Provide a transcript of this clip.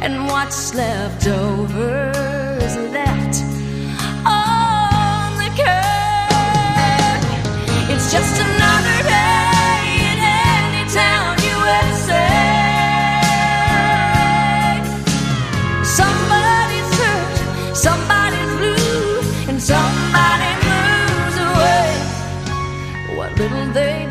and what's left over is left on the curb. It's just another day in any town, USA. Somebody's hurt, somebody's blue, and somebody moves away. What little they